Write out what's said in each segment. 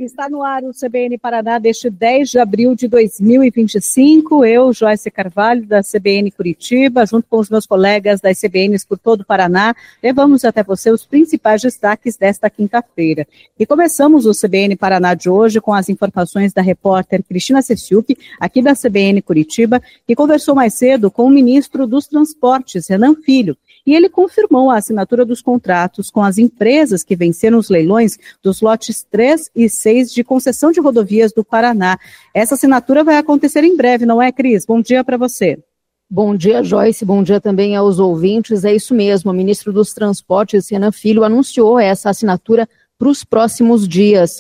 Está no ar o CBN Paraná deste 10 de abril de 2025. Eu, Joyce Carvalho, da CBN Curitiba, junto com os meus colegas das CBNs por todo o Paraná, levamos até você os principais destaques desta quinta-feira. E começamos o CBN Paraná de hoje com as informações da repórter Cristina Cessiuc, aqui da CBN Curitiba, que conversou mais cedo com o ministro dos Transportes, Renan Filho. E ele confirmou a assinatura dos contratos com as empresas que venceram os leilões dos lotes 3 e 6 de concessão de rodovias do Paraná. Essa assinatura vai acontecer em breve, não é, Cris? Bom dia para você. Bom dia, Joyce. Bom dia também aos ouvintes. É isso mesmo, o ministro dos Transportes, Renan Filho, anunciou essa assinatura para os próximos dias.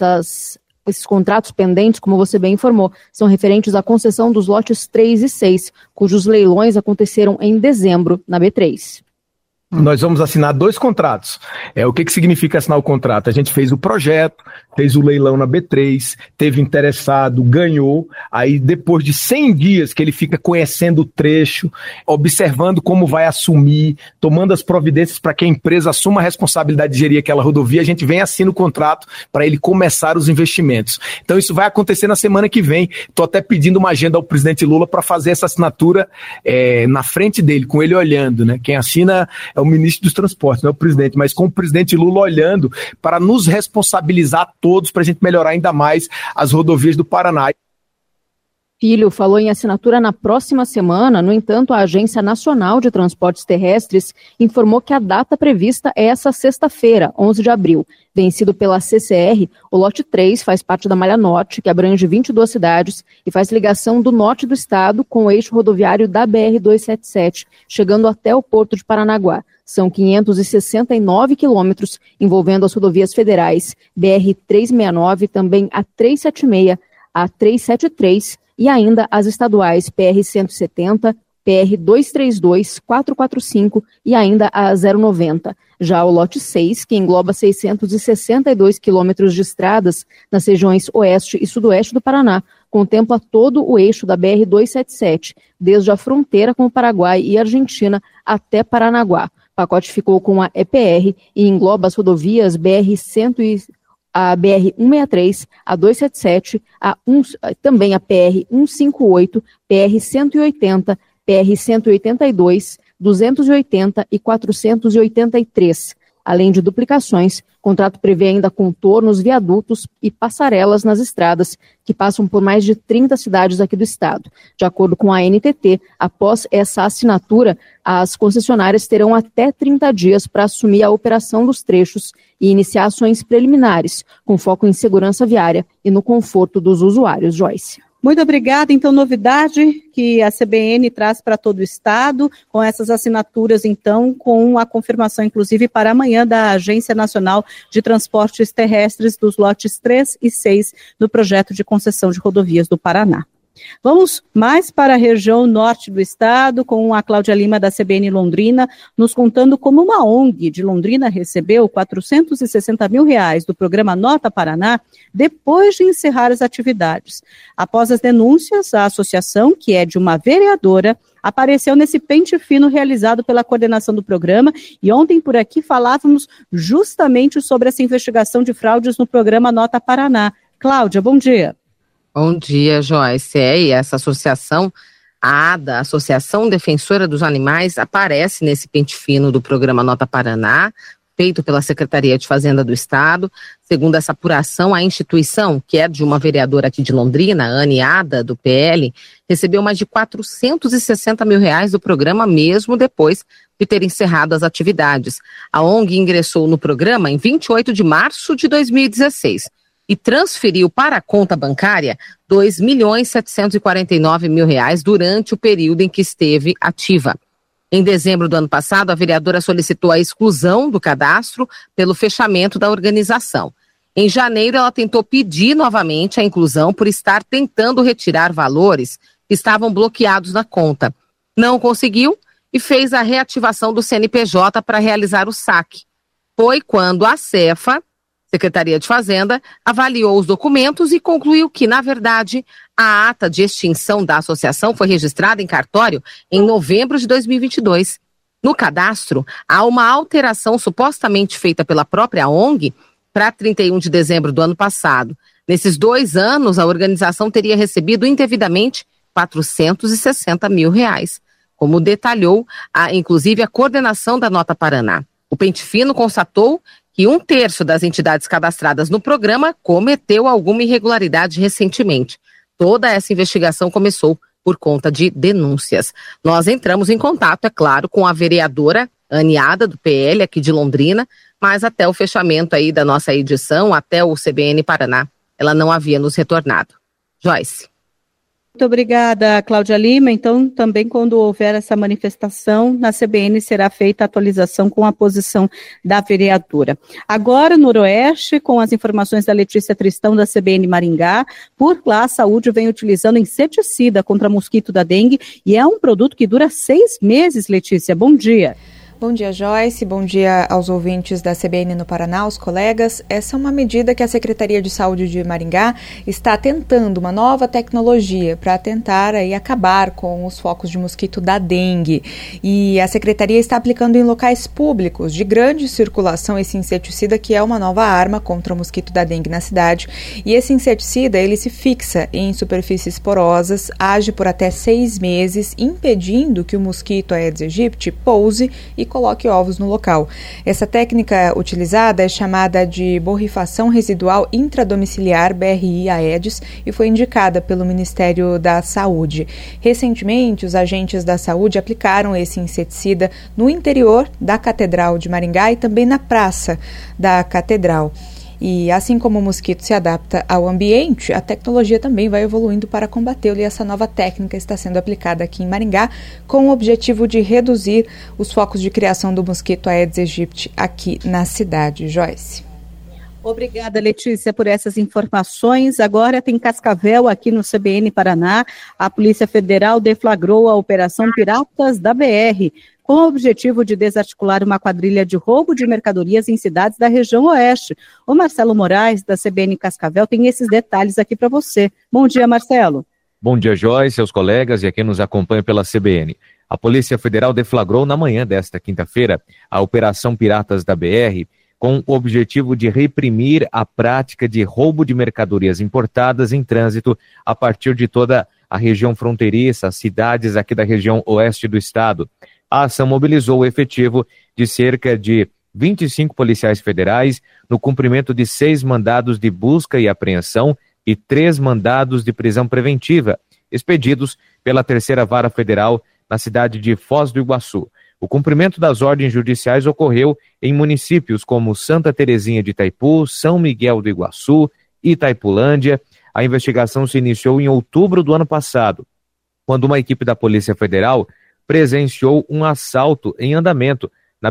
Esses contratos pendentes, como você bem informou, são referentes à concessão dos lotes 3 e 6, cujos leilões aconteceram em dezembro na B3. Nós vamos assinar 2 contratos. O que significa assinar o contrato? A gente fez o projeto, fez o leilão na B3, teve interessado, ganhou. Aí depois de 100 dias que ele fica conhecendo o trecho, observando como vai assumir, tomando as providências para que a empresa assuma a responsabilidade de gerir aquela rodovia, a gente vem e assina o contrato para ele começar os investimentos. Então isso vai acontecer na semana que vem. Estou até pedindo uma agenda ao presidente Lula para fazer essa assinatura na frente dele, com ele olhando, né? Quem assina é o ministro dos Transportes, não é o presidente, mas com o presidente Lula olhando para nos responsabilizar todos para a gente melhorar ainda mais as rodovias do Paraná. Filho falou em assinatura na próxima semana. No entanto, a Agência Nacional de Transportes Terrestres informou que a data prevista é essa sexta-feira, 11 de abril. Vencido pela CCR, o lote 3 faz parte da Malha Norte, que abrange 22 cidades e faz ligação do norte do estado com o eixo rodoviário da BR-277, chegando até o Porto de Paranaguá. São 569 quilômetros, envolvendo as rodovias federais BR-369, também a 376, a 373 e ainda as estaduais PR-170, PR-232, 445 e ainda a 090. Já o lote 6, que engloba 662 quilômetros de estradas nas regiões oeste e sudoeste do Paraná, contempla todo o eixo da BR-277, desde a fronteira com o Paraguai e Argentina até Paranaguá. O pacote ficou com a EPR e engloba as rodovias a BR-163, a 277, também a PR-158, PR-180, PR-182, 280 e 483. Além de duplicações, o contrato prevê ainda contornos, viadutos e passarelas nas estradas, que passam por mais de 30 cidades aqui do estado. De acordo com a ANTT, após essa assinatura, as concessionárias terão até 30 dias para assumir a operação dos trechos e iniciar ações preliminares, com foco em segurança viária e no conforto dos usuários. Joyce. Muito obrigada. Então, novidade que a CBN traz para todo o estado, com essas assinaturas, então, com a confirmação, inclusive, para amanhã da Agência Nacional de Transportes Terrestres dos lotes 3 e 6 do projeto de concessão de rodovias do Paraná. Vamos mais para a região norte do estado, com a Cláudia Lima da CBN Londrina, nos contando como uma ONG de Londrina recebeu R$460 mil do programa Nota Paraná depois de encerrar as atividades. Após as denúncias, a associação, que é de uma vereadora, apareceu nesse pente fino realizado pela coordenação do programa, e ontem por aqui falávamos justamente sobre essa investigação de fraudes no programa Nota Paraná. Cláudia, bom dia. Bom dia, Joyce. E essa associação, a ADA, Associação Defensora dos Animais, aparece nesse pente fino do programa Nota Paraná, feito pela Secretaria de Fazenda do Estado. Segundo essa apuração, a instituição, que é de uma vereadora aqui de Londrina, Anne Ada, do PL, recebeu mais de R$460 mil do programa, mesmo depois de ter encerrado as atividades. A ONG ingressou no programa em 28 de março de 2016. E transferiu para a conta bancária R$2.749.000 durante o período em que esteve ativa. Em dezembro do ano passado, a vereadora solicitou a exclusão do cadastro pelo fechamento da organização. Em janeiro, ela tentou pedir novamente a inclusão por estar tentando retirar valores que estavam bloqueados na conta. Não conseguiu e fez a reativação do CNPJ para realizar o saque. Foi quando a Cefa, Secretaria de Fazenda, avaliou os documentos e concluiu que, na verdade, a ata de extinção da associação foi registrada em cartório em novembro de 2022. No cadastro, há uma alteração supostamente feita pela própria ONG para 31 de dezembro do ano passado. Nesses 2 anos, a organização teria recebido indevidamente R$460 mil, como detalhou, inclusive, a coordenação da Nota Paraná. O Pente Fino constatou que 1/3 das entidades cadastradas no programa cometeu alguma irregularidade recentemente. Toda essa investigação começou por conta de denúncias. Nós entramos em contato, é claro, com a vereadora Aniada, do PL, aqui de Londrina, mas até o fechamento aí da nossa edição, até o CBN Paraná, ela não havia nos retornado. Joyce. Muito obrigada, Cláudia Lima. Então, também quando houver essa manifestação, na CBN será feita a atualização com a posição da vereadora. Agora, Noroeste, com as informações da Letícia Tristão, da CBN Maringá, por lá a saúde vem utilizando inseticida contra mosquito da dengue e é um produto que dura 6 meses, Letícia. Bom dia. Bom dia, Joyce. Bom dia aos ouvintes da CBN no Paraná, aos colegas. Essa é uma medida que a Secretaria de Saúde de Maringá está tentando, uma nova tecnologia para tentar aí acabar com os focos de mosquito da dengue. E a Secretaria está aplicando em locais públicos de grande circulação esse inseticida, que é uma nova arma contra o mosquito da dengue na cidade. E esse inseticida, ele se fixa em superfícies porosas, age por até 6 meses, impedindo que o mosquito Aedes aegypti pouse e coloque ovos no local. Essa técnica utilizada é chamada de borrifação residual intradomiciliar, BRI-Aedes, e foi indicada pelo Ministério da Saúde. Recentemente, os agentes da saúde aplicaram esse inseticida no interior da Catedral de Maringá e também na praça da Catedral. E assim como o mosquito se adapta ao ambiente, a tecnologia também vai evoluindo para combatê-lo, e essa nova técnica está sendo aplicada aqui em Maringá com o objetivo de reduzir os focos de criação do mosquito Aedes aegypti aqui na cidade. Joyce. Obrigada, Letícia, por essas informações. Agora tem Cascavel aqui no CBN Paraná. A Polícia Federal deflagrou a Operação Piratas da BR, com o objetivo de desarticular uma quadrilha de roubo de mercadorias em cidades da região oeste. O Marcelo Moraes, da CBN Cascavel, tem esses detalhes aqui para você. Bom dia, Marcelo. Bom dia, Joyce, seus colegas e a quem nos acompanha pela CBN. A Polícia Federal deflagrou na manhã desta quinta-feira a Operação Piratas da BR, com o objetivo de reprimir a prática de roubo de mercadorias importadas em trânsito a partir de toda a região fronteiriça, as cidades aqui da região oeste do estado. A ação mobilizou o efetivo de cerca de 25 policiais federais no cumprimento de 6 mandados de busca e apreensão e 3 mandados de prisão preventiva, expedidos pela 3ª Vara Federal na cidade de Foz do Iguaçu. O cumprimento das ordens judiciais ocorreu em municípios como Santa Terezinha de Itaipu, São Miguel do Iguaçu, Itaipulândia. A investigação se iniciou em outubro do ano passado, quando uma equipe da Polícia Federal presenciou um assalto em andamento na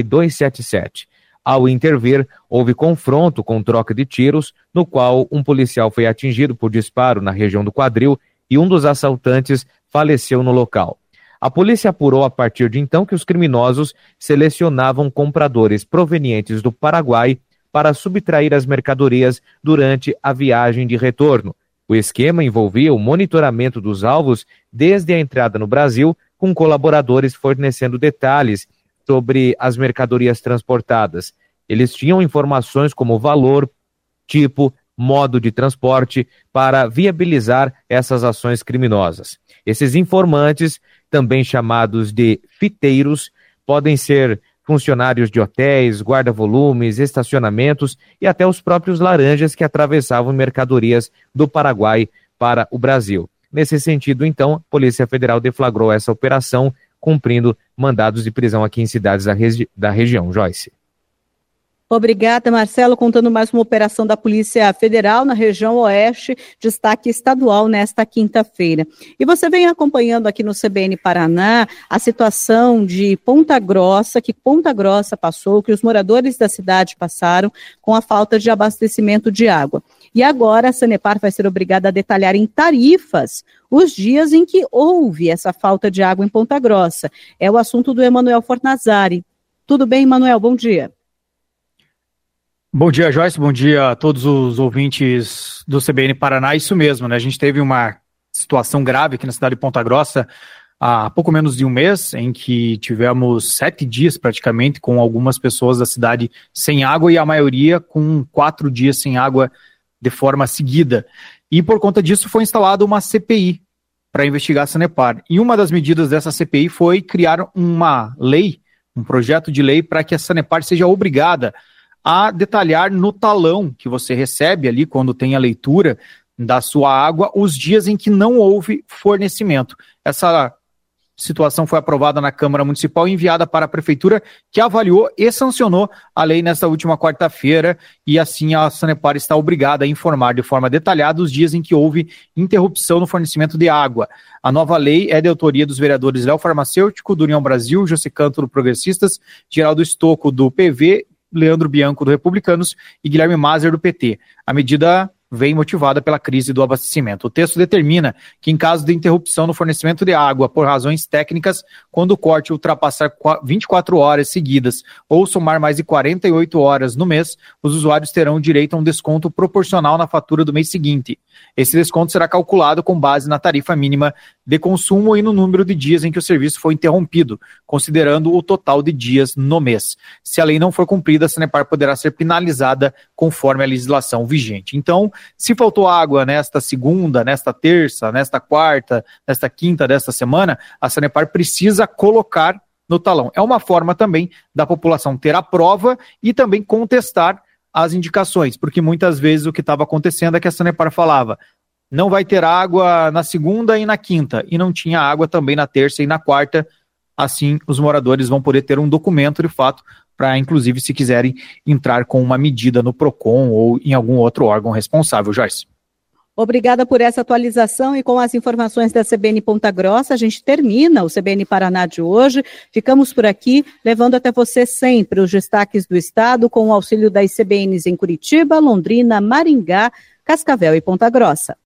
BR-277. Ao intervir, houve confronto com troca de tiros, no qual um policial foi atingido por disparo na região do quadril e um dos assaltantes faleceu no local. A polícia apurou a partir de então que os criminosos selecionavam compradores provenientes do Paraguai para subtrair as mercadorias durante a viagem de retorno. O esquema envolvia o monitoramento dos alvos desde a entrada no Brasil, com colaboradores fornecendo detalhes sobre as mercadorias transportadas. Eles tinham informações como valor, tipo, modo de transporte para viabilizar essas ações criminosas. Esses informantes, também chamados de fiteiros, podem ser funcionários de hotéis, guarda-volumes, estacionamentos e até os próprios laranjas que atravessavam mercadorias do Paraguai para o Brasil. Nesse sentido, então, a Polícia Federal deflagrou essa operação, cumprindo mandados de prisão aqui em cidades da região. Joyce. Obrigada, Marcelo. Contando mais uma operação da Polícia Federal na região oeste, destaque estadual nesta quinta-feira. E você vem acompanhando aqui no CBN Paraná a situação de Ponta Grossa, que Ponta Grossa passou, que os moradores da cidade passaram com a falta de abastecimento de água. E agora a Sanepar vai ser obrigada a detalhar em tarifas os dias em que houve essa falta de água em Ponta Grossa. É o assunto do Emanuel Fornazari. Tudo bem, Emanuel? Bom dia. Bom dia, Joyce. Bom dia a todos os ouvintes do CBN Paraná. Isso mesmo, né? A gente teve uma situação grave aqui na cidade de Ponta Grossa há pouco menos de um mês, em que tivemos 7 dias praticamente com algumas pessoas da cidade sem água e a maioria com 4 dias sem água de forma seguida. E por conta disso foi instalada uma CPI para investigar a Sanepar. E uma das medidas dessa CPI foi criar uma lei, um projeto de lei para que a Sanepar seja obrigada a detalhar no talão que você recebe ali quando tem a leitura da sua água os dias em que não houve fornecimento. Essa situação foi aprovada na Câmara Municipal e enviada para a Prefeitura, que avaliou e sancionou a lei nesta última quarta-feira, e assim a Sanepar está obrigada a informar de forma detalhada os dias em que houve interrupção no fornecimento de água. A nova lei é de autoria dos vereadores Léo Farmacêutico, do União Brasil, José Canto, do Progressistas, Geraldo Estocco, do PV, Leandro Bianco, do Republicanos, e Guilherme Mazer, do PT. A medida vem motivada pela crise do abastecimento. O texto determina que, em caso de interrupção no fornecimento de água por razões técnicas, quando o corte ultrapassar 24 horas seguidas ou somar mais de 48 horas no mês, os usuários terão direito a um desconto proporcional na fatura do mês seguinte. Esse desconto será calculado com base na tarifa mínima de consumo e no número de dias em que o serviço foi interrompido, considerando o total de dias no mês. Se a lei não for cumprida, a Sanepar poderá ser penalizada conforme a legislação vigente. Então, se faltou água nesta segunda, nesta terça, nesta quarta, nesta quinta desta semana, a Sanepar precisa colocar no talão. É uma forma também da população ter a prova e também contestar as indicações, porque muitas vezes o que estava acontecendo é que a Sanepar falava: não vai ter água na segunda e na quinta, e não tinha água também na terça e na quarta. Assim, os moradores vão poder ter um documento de fato para, inclusive, se quiserem entrar com uma medida no PROCON ou em algum outro órgão responsável. Joyce. Obrigada por essa atualização, e com as informações da CBN Ponta Grossa, a gente termina o CBN Paraná de hoje. Ficamos por aqui, levando até você sempre os destaques do estado, com o auxílio das CBNs em Curitiba, Londrina, Maringá, Cascavel e Ponta Grossa.